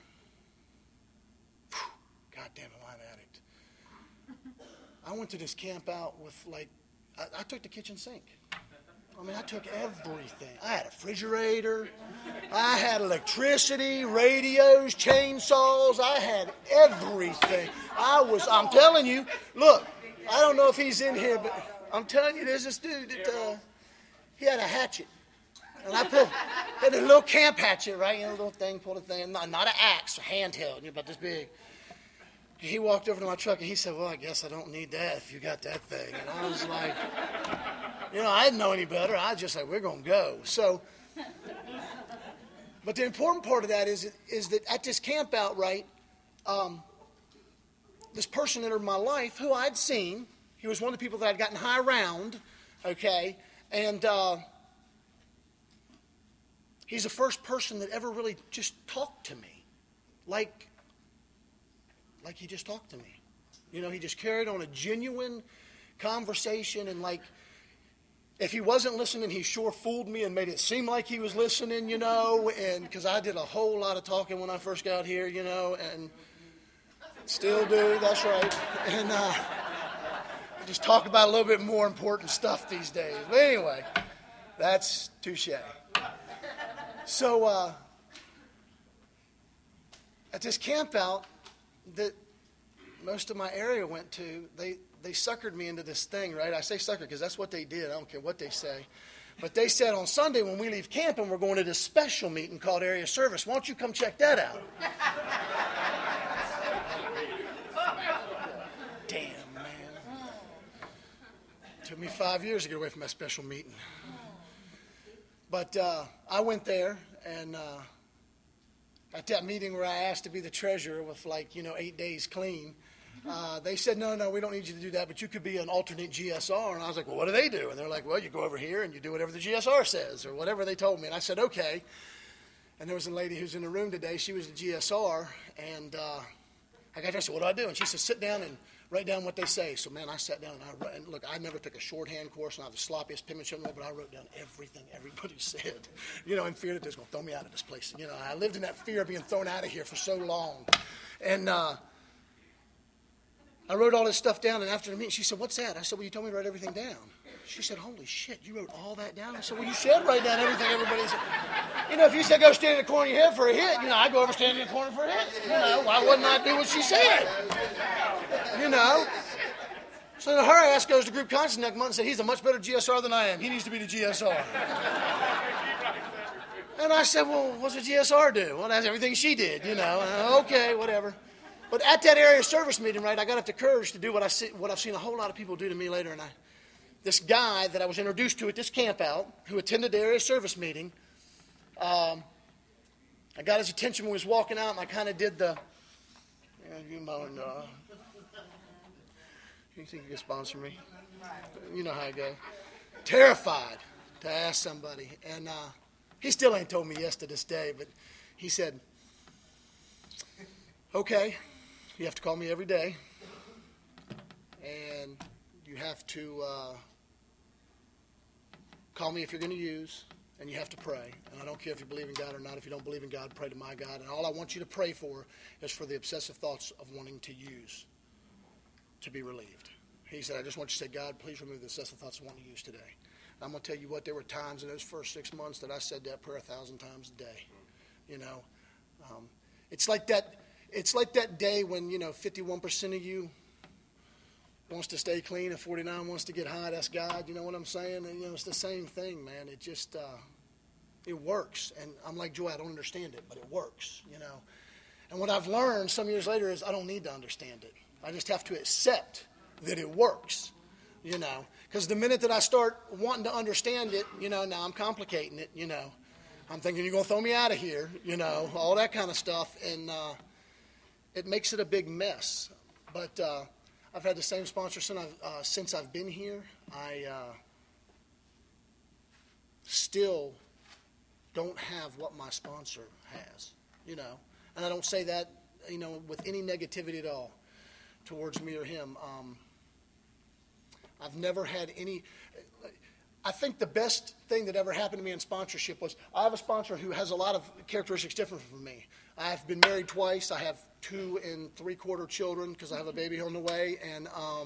God damn it, I'm an addict. I went to this camp out with, I took the kitchen sink. I mean, I took everything. I had a refrigerator. I had electricity, radios, chainsaws. I had everything. I'm telling you, look, I don't know if he's in here, but I'm telling you, there's this dude that he had a hatchet. And I had a little camp hatchet, right? A little thing, pulled a thing. Not an axe, handheld, about this big. He walked over to my truck and he said, well, I guess I don't need that if you got that thing. And I was like, I didn't know any better. I was just like, we're going to go. So, but the important part of that is that at this camp out, right, this person entered my life who I'd seen. He was one of the people that I'd gotten high around, okay, and he's the first person that ever really just talked to me, like he just talked to me. He just carried on a genuine conversation, and if he wasn't listening, he sure fooled me and made it seem like he was listening, and because I did a whole lot of talking when I first got here, and still do, that's right. And I just talk about a little bit more important stuff these days. But anyway, that's touche. So at this camp out that most of my area went to, they suckered me into this thing, right? I say sucker because that's what they did. I don't care what they say. But they said on Sunday when we leave camp and we're going to this special meeting called Area Service, why don't you come check that out? Damn, man. It took me 5 years to get away from that special meeting. But I went there, and at that meeting where I asked to be the treasurer with 8 days clean, they said, no, we don't need you to do that, but you could be an alternate GSR. And I was like, well, what do they do? And they're like, well, you go over here and you do whatever the GSR says, or whatever they told me. And I said, okay. And there was a lady who's in the room today. She was the GSR, and I got her, I said, what do I do? And she said, sit down and write down what they say. So, man, I sat down, and look, I never took a shorthand course, and I was the sloppiest penmanship, but I wrote down everything everybody said, in fear that they're going to throw me out of this place. I lived in that fear of being thrown out of here for so long. And I wrote all this stuff down, and after the meeting, she said, what's that? I said, well, you told me to write everything down. She said, holy shit, you wrote all that down? I said, well, you should write down everything everybody said. If you said go stand in the corner of your head for a hit, I go over stand in the corner for a hit. Why wouldn't I do what she said? So her ass goes to group conscience next month and said, he's a much better GSR than I am. He needs to be the GSR. And I said, well, what's a GSR do? Well, that's everything she did, Okay, whatever. But at that area service meeting, right, I got up the courage to do what I've seen a whole lot of people do to me later. And this guy that I was introduced to at this camp out, who attended the area service meeting, I got his attention when he was walking out, and I kind of did the, you think you can sponsor me? You know how I go. Terrified to ask somebody. And he still ain't told me yes to this day, but he said, okay, you have to call me every day, and you have to call me if you're going to use, and you have to pray. And I don't care if you believe in God or not. If you don't believe in God, pray to my God. And all I want you to pray for is for the obsessive thoughts of wanting to use to be relieved. He said, I just want you to say, God, please remove the obsessive thoughts of wanting to use today. And I'm going to tell you what, there were times in those first 6 months that I said that prayer 1,000 times a day. It's like that day when, 51% of you wants to stay clean and 49 wants to get high. That's God. You know what I'm saying? And, it's the same thing, man. It just, It works. And I'm like, Joy, I don't understand it, but it works, you know. And what I've learned some years later is I don't need to understand it. I just have to accept that it works, you know. Because the minute that I start wanting to understand it, you know, now I'm complicating it, you know. I'm thinking you're going to throw me out of here, you know, all that kind of stuff. And it makes it a big mess. But I've had the same sponsor since I've been here. I still don't have what my sponsor has, you know. And I don't say that, you know, with any negativity at all towards me or him. I've never had any. I think the best thing that ever happened to me in sponsorship was I have a sponsor who has a lot of characteristics different from me. I've been married twice. I have 2 3/4 children because I have a baby on the way. And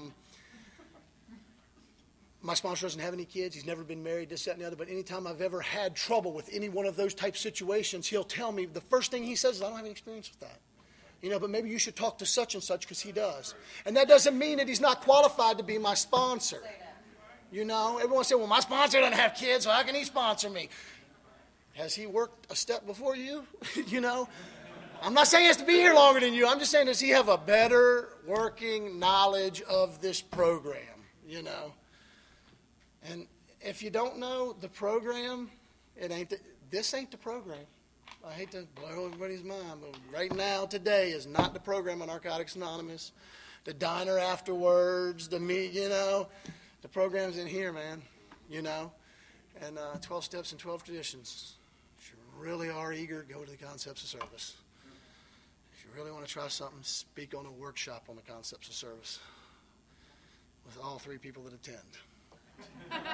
my sponsor doesn't have any kids. He's never been married, this, that, and the other. But anytime I've ever had trouble with any one of those type situations, he'll tell me, the first thing he says is, I don't have any experience with that. You know, but maybe you should talk to such and such because he does. And that doesn't mean that he's not qualified to be my sponsor. You know, everyone says, well, my sponsor doesn't have kids, so how can he sponsor me? Has he worked a step before you? You know, I'm not saying he has to be here longer than you. I'm just saying, does he have a better working knowledge of this program, you know? And if you don't know the program, this ain't the program. I hate to blow everybody's mind, but right now, today, is not the program on Narcotics Anonymous. The diner afterwards, the meat, you know. The program's in here, man, you know. And 12 Steps and 12 Traditions. If you really are eager, go to the Concepts of Service. If you really want to try something, speak on a workshop on the Concepts of Service with all 3 people that attend.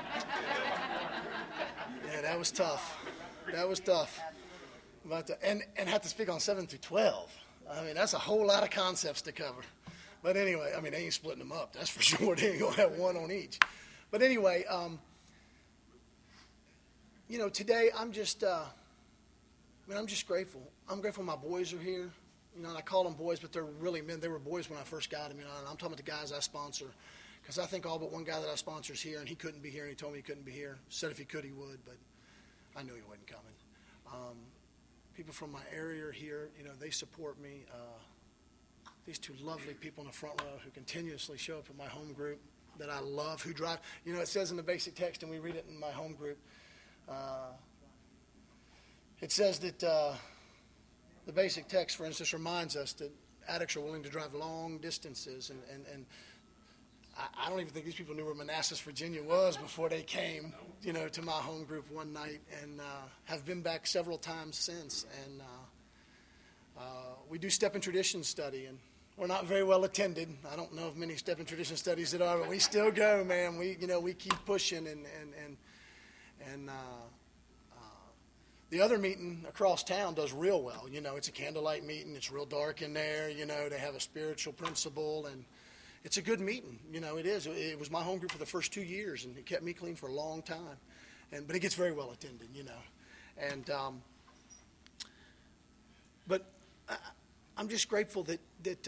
Yeah, that was tough. That was tough. But, and have to speak on 7 through 12. I mean, that's a whole lot of concepts to cover. But anyway, I mean, they ain't splitting them up. That's for sure. They ain't going to have one on each. But anyway, you know, today I'm just grateful. I'm grateful my boys are here. You know, and I call them boys, but they're really men. They were boys when I first got them. You know, and I'm talking about the guys I sponsor. Because I think all but one guy that I sponsor is here, and he couldn't be here, and he told me he couldn't be here. Said if he could, he would, but I knew he wasn't coming. People from my area are here. You know, they support me. These 2 lovely people in the front row who continuously show up at my home group that I love, who drive. You know, it says in the basic text, and we read it in my home group. It says that the basic text, for instance, reminds us that addicts are willing to drive long distances, and I don't even think these people knew where Manassas, Virginia was before they came, you know, to my home group one night, and have been back several times since. And we do Step in Tradition study, and we're not very well attended. I don't know of many Step in Tradition studies that are, but we still go, man. We keep pushing, and the other meeting across town does real well. You know, it's a candlelight meeting. It's real dark in there. You know, they have a spiritual principle, and it's a good meeting. You know, it is. It was my home group for the first 2 years, and it kept me clean for a long time. But it gets very well attended, you know. And but I'm just grateful that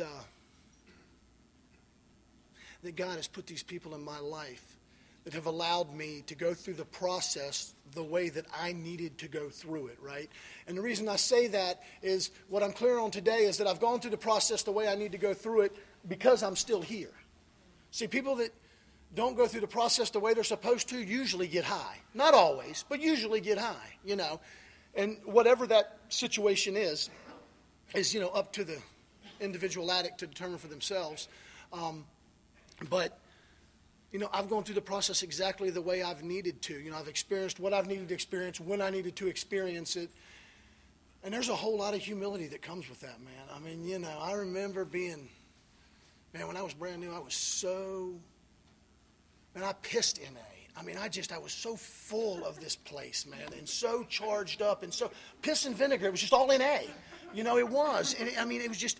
God has put these people in my life that have allowed me to go through the process the way that I needed to go through it, right? And the reason I say that is what I'm clear on today is that I've gone through the process the way I need to go through it because I'm still here. See, people that don't go through the process the way they're supposed to usually get high. Not always, but usually get high, you know. And whatever that situation is, you know, up to the individual addict to determine for themselves. But, you know, I've gone through the process exactly the way I've needed to. You know, I've experienced what I've needed to experience when I needed to experience it. And there's a whole lot of humility that comes with that, man. I mean, you know, I remember being, man, when I was brand new, I was so, man, I pissed in A. I mean, I was so full of this place, man, and so charged up, and so, piss and vinegar, it was just all in A. You know, it was. And I mean, it was just,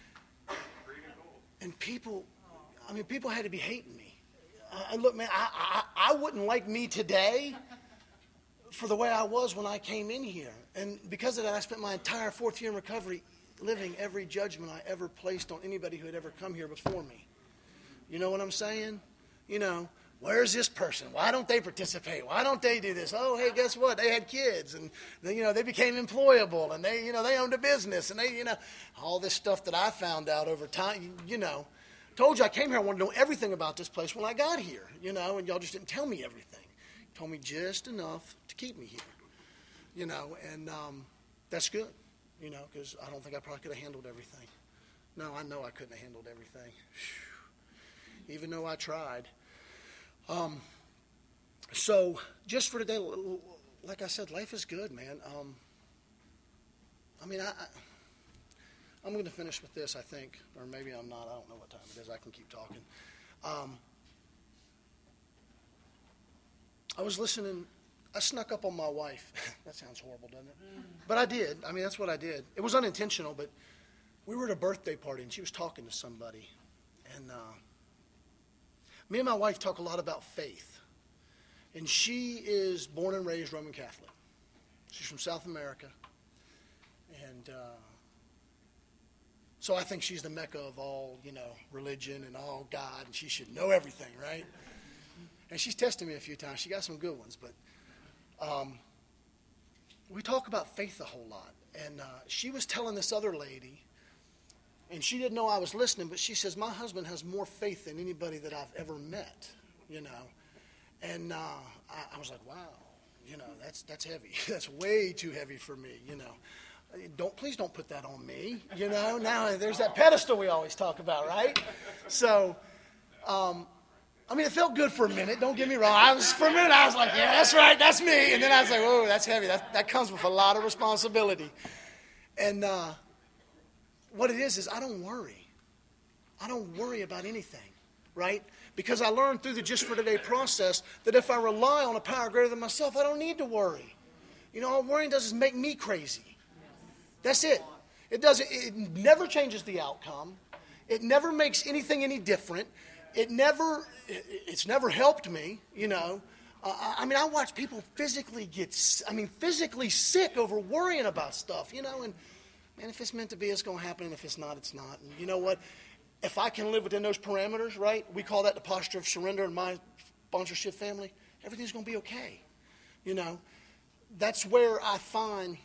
and people had to be hating me. And look, man, I wouldn't like me today for the way I was when I came in here. And because of that, I spent my entire 4th year in recovery living every judgment I ever placed on anybody who had ever come here before me. You know what I'm saying? You know, Where's this person? Why don't they participate? Why don't they do this? Oh, hey, guess what? They had kids, and they became employable, and they owned a business, and all this stuff that I found out over time. Told you I came here. I wanted to know everything about this place when I got here. And y'all just didn't tell me everything. You told me just enough to keep me here. And that's good. Because I don't think I probably could have handled everything. No, I know I couldn't have handled everything. Whew. Even though I tried. So just for today, like I said, life is good, man. I'm going to finish with this, I think, or maybe I'm not. I don't know what time it is. I can keep talking. I was listening. I snuck up on my wife. That sounds horrible, doesn't it? But I did. That's what I did. It was unintentional, but we were at a birthday party, and she was talking to somebody. And me and my wife talk a lot about faith. And she is born and raised Roman Catholic. She's from South America. And so I think she's the Mecca of all, religion and all God, and she should know everything, right? And she's tested me a few times. She got some good ones, but we talk about faith a whole lot. And she was telling this other lady, and she didn't know I was listening, but she says, my husband has more faith than anybody that I've ever met, And I was like, wow, that's heavy. That's way too heavy for me, Please don't put that on me, Now there's that pedestal we always talk about, right? So, it felt good for a minute. Don't get me wrong. For a minute, I was like, yeah, that's right, that's me. And then I was like, whoa, that's heavy. That comes with a lot of responsibility. And what it is I don't worry. I don't worry about anything, right? Because I learned through the Just for Today process that if I rely on a power greater than myself, I don't need to worry. All worrying does is make me crazy. That's it. It never changes the outcome. It never makes anything any different. It's never helped me, I watch people physically physically sick over worrying about stuff, and man, if it's meant to be, it's going to happen, and if it's not, it's not. And you know what? If I can live within those parameters, right, we call that the posture of surrender in my sponsorship family, everything's going to be okay. That's where I find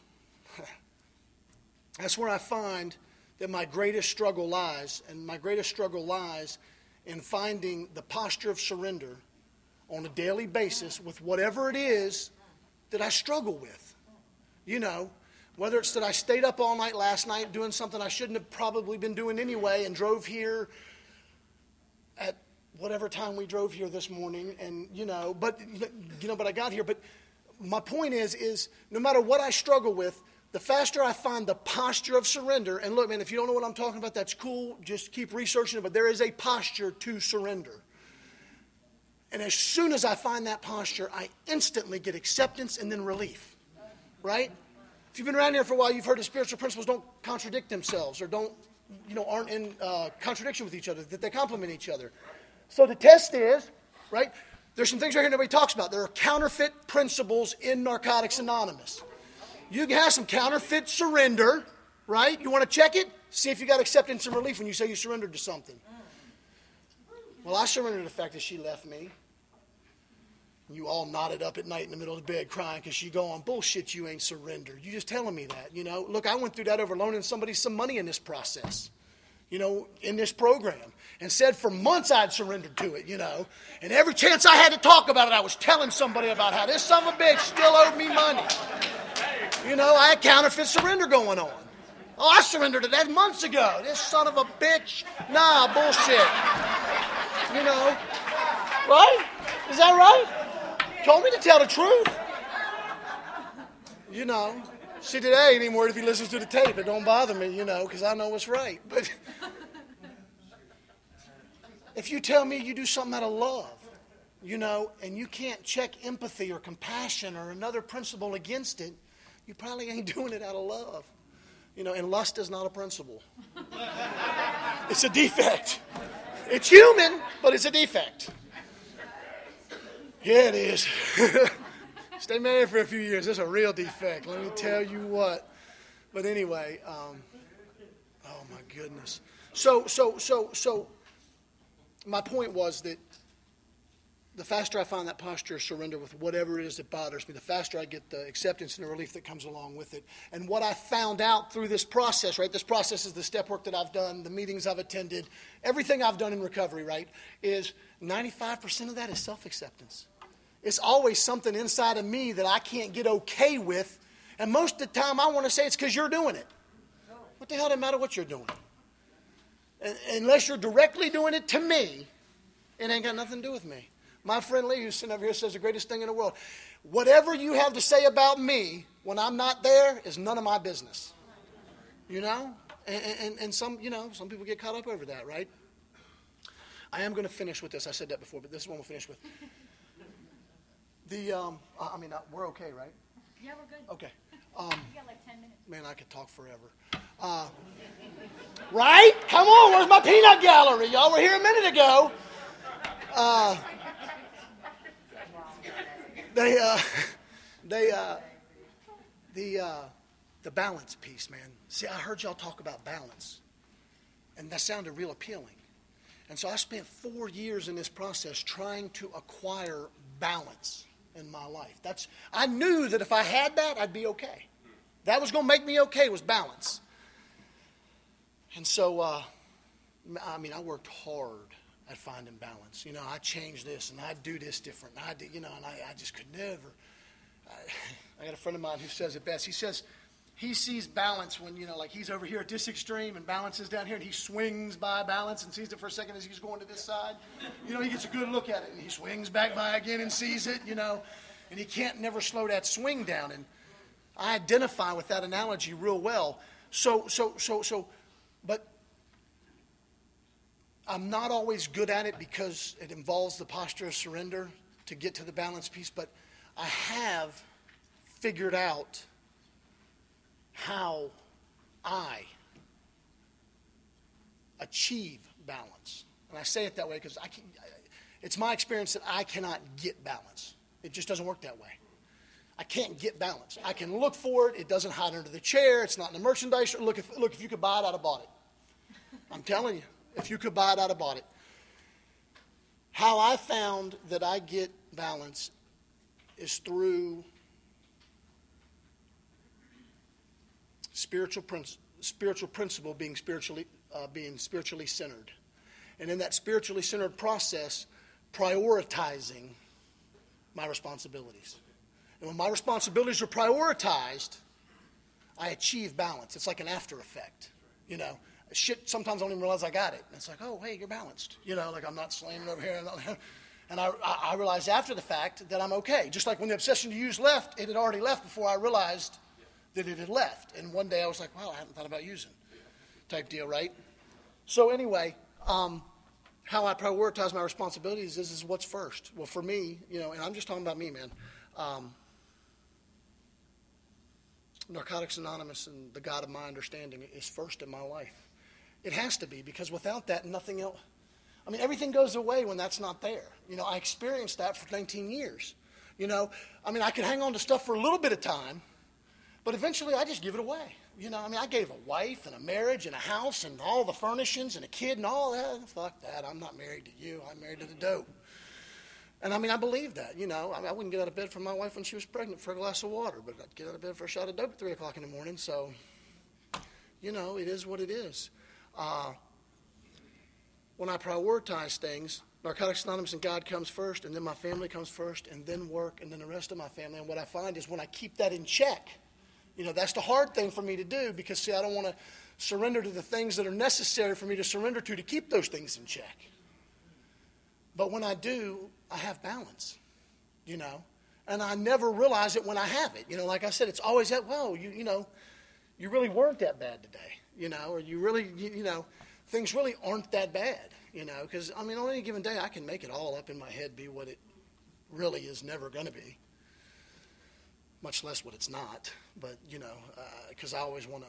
that my greatest struggle lies, and my greatest struggle lies in finding the posture of surrender on a daily basis with whatever it is that I struggle with. Whether it's that I stayed up all night last night doing something I shouldn't have probably been doing anyway and drove here at whatever time we drove here this morning, and but I got here. But my point is no matter what I struggle with, the faster I find the posture of surrender, and look, man, if you don't know what I'm talking about, that's cool. Just keep researching it, but there is a posture to surrender. And as soon as I find that posture, I instantly get acceptance and then relief, right? If you've been around here for a while, you've heard the spiritual principles don't contradict themselves or aren't in contradiction with each other, that they complement each other. So the test is, right, there's some things right here nobody talks about. There are counterfeit principles in Narcotics Anonymous. You can have some counterfeit surrender, right? You want to check it? See if you got acceptance and relief when you say you surrendered to something. Well, I surrendered to the fact that she left me. You all knotted up at night in the middle of the bed crying because she going, bullshit, you ain't surrendered. You just telling me that, Look, I went through that over loaning somebody some money in this process, in this program. And said for months I'd surrendered to it, And every chance I had to talk about it, I was telling somebody about how this son of a bitch still owed me money. I had counterfeit surrender going on. Oh, I surrendered to that months ago. This son of a bitch. Nah, bullshit. Right? Is that right? Told me to tell the truth. See, today ain't even worried if he listens to the tape. It don't bother me, because I know what's right. But if you tell me you do something out of love, and you can't check empathy or compassion or another principle against it, you probably ain't doing it out of love. And lust is not a principle. It's a defect. It's human, but it's a defect. Yeah, it is. Stay married for a few years. It's a real defect. Let me tell you what. But anyway, oh my goodness. So my point was that the faster I find that posture of surrender with whatever it is that bothers me, the faster I get the acceptance and the relief that comes along with it. And what I found out through this process, right, this process is the step work that I've done, the meetings I've attended, everything I've done in recovery, right, is 95% of that is self-acceptance. It's always something inside of me that I can't get okay with, and most of the time I want to say it's because you're doing it. What the hell does it matter what you're doing? Unless you're directly doing it to me, it ain't got nothing to do with me. My friend Lee, who's sitting over here, says the greatest thing in the world. Whatever you have to say about me when I'm not there is none of my business. You know? And some people get caught up over that, right? I am going to finish with this. I said that before, but this is one we'll finish with. We're okay, right? Yeah, we're good. Okay. You got like 10 minutes. Man, I could talk forever. Right? Come on, where's my peanut gallery? Y'all were here a minute ago. The balance piece, man. See, I heard y'all talk about balance, and that sounded real appealing. And so I spent 4 years in this process trying to acquire balance in my life. I knew that if I had that, I'd be okay. That was going to make me okay, was balance. And so, I worked hard at finding balance. You know, I changed this, and I do this different. And I just could never. I got a friend of mine who says it best. He says he sees balance when, he's over here at this extreme, and balance is down here, and he swings by balance and sees it for a second as he's going to this side. He gets a good look at it, and he swings back by again and sees it, and he can't never slow that swing down. And I identify with that analogy real well. But I'm not always good at it because it involves the posture of surrender to get to the balance piece, but I have figured out how I achieve balance. And I say it that way because it's my experience that I cannot get balance. It just doesn't work that way. I can't get balance. I can look for it. It doesn't hide under the chair. It's not in the merchandise. Look, if you could buy it, I'd have bought it. I'm telling you, if you could buy it, I'd have bought it. How I found that I get balance is through spiritual principle being spiritually centered. And in that spiritually centered process, prioritizing my responsibilities. And when my responsibilities are prioritized, I achieve balance. It's like an after effect. Shit, sometimes I don't even realize I got it. And it's like, oh, hey, you're balanced. I'm not slamming over here. And I realized after the fact that I'm okay. Just like when the obsession to use left, it had already left before I realized that it had left. And one day I was like, wow, I hadn't thought about using type deal, right? So anyway, how I prioritize my responsibilities is what's first. Well, for me, and I'm just talking about me, man. Narcotics Anonymous and the God of my understanding is first in my life. It has to be, because without that, nothing else. Everything goes away when that's not there. I experienced that for 19 years. I could hang on to stuff for a little bit of time, but eventually I just give it away. I gave a wife and a marriage and a house and all the furnishings and a kid and all that. Fuck that. I'm not married to you. I'm married to the dope. And I believe that, I wouldn't get out of bed for my wife when she was pregnant for a glass of water, but I'd get out of bed for a shot of dope at 3 o'clock in the morning. So, it is what it is. When I prioritize things, Narcotics Anonymous and God comes first, and then my family comes first, and then work, and then the rest of my family. And what I find is when I keep that in check, that's the hard thing for me to do, because, see, I don't want to surrender to the things that are necessary for me to surrender to keep those things in check. But when I do, I have balance, and I never realize it when I have it. Like I said, it's always that, well, you really weren't that bad today, or you really, things really aren't that bad, because, on any given day, I can make it all up in my head be what it really is never going to be, much less what it's not, but, because I always want to.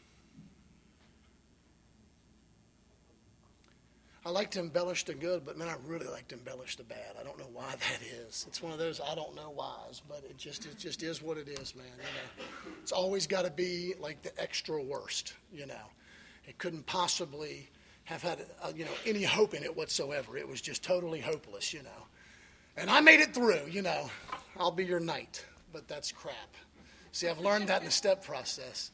I like to embellish the good, but, man, I really like to embellish the bad. I don't know why that is. It's one of those I don't know whys, but it just is what it is, man. It's always got to be like the extra worst, It couldn't possibly have had, any hope in it whatsoever. It was just totally hopeless, And I made it through, I'll be your knight, but that's crap. See, I've learned that in the step process.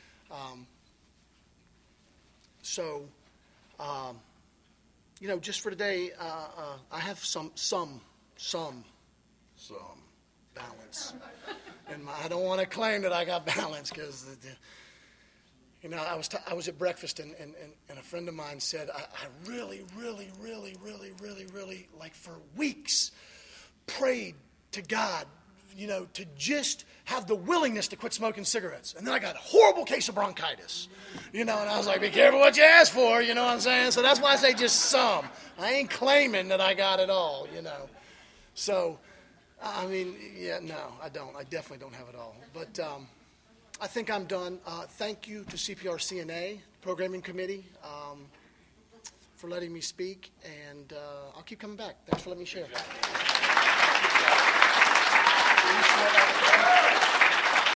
Just for today, I have some balance. And I don't want to claim that I got balance because, I was at breakfast and a friend of mine said, I really, like for weeks, prayed to God, to just have the willingness to quit smoking cigarettes. And then I got a horrible case of bronchitis, and I was like, be careful what you ask for, you know what I'm saying? So that's why I say just some. I ain't claiming that I got it all, So, no, I don't. I definitely don't have it all. But I think I'm done. Thank you to CPR-CNA, Programming Committee, for letting me speak, and I'll keep coming back. Thanks for letting me share.